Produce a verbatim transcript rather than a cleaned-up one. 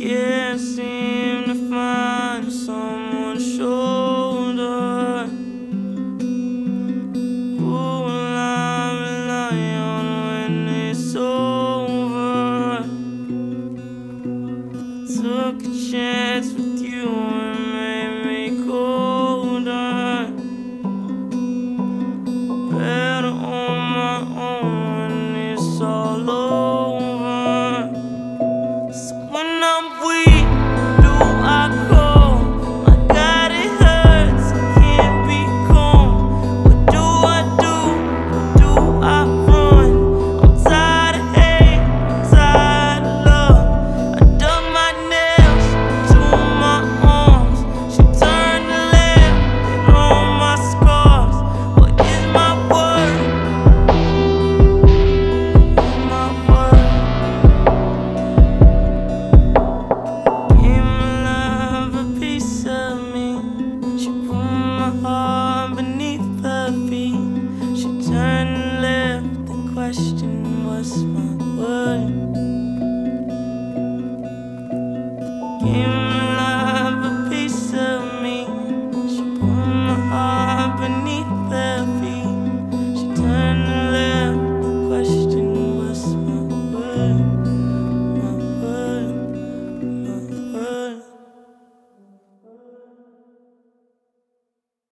can't seem to find someone's shoulder. Who will I rely on when it's over? Took a chance with you and made me colder. Better on my own when it's all over. So when I'm weak, do I call? My God, it hurts, I can't be calm. What do I do? What do I run? I'm tired of hate, I'm tired of love. I dug my nails to my arms. She turned the lamp and all my scars. What is my word? What is my word? Gave my love a piece of me. She put my heart beneath her feet. She turned and left. The question was my word.